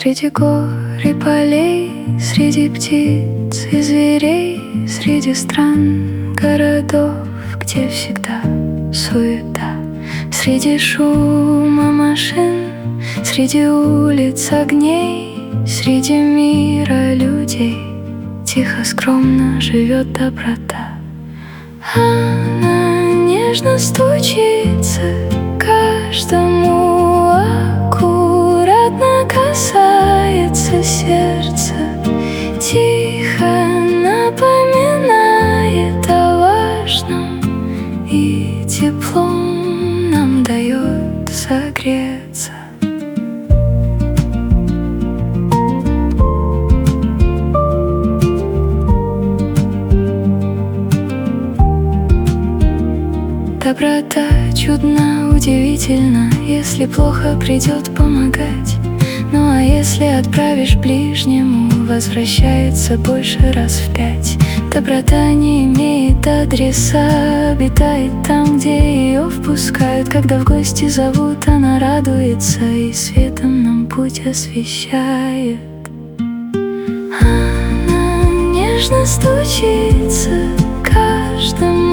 Среди гор и полей, среди птиц и зверей, среди стран, городов, где всегда суета. Среди шума машин, среди улиц огней, среди мира людей тихо, скромно живет доброта. Она нежно стучится каждому, аккуратно касается сердца, тихо напоминает о важном и теплом нам дает согреться. Доброта чудна, удивительна, если плохо придет помогать. Ну а если отправишь ближнему, возвращается больше раз в 5. Доброта не имеет адреса, обитает там, где ее впускают. Когда в гости зовут, она радуется и светом нам путь освещает. Она нежно стучится каждому,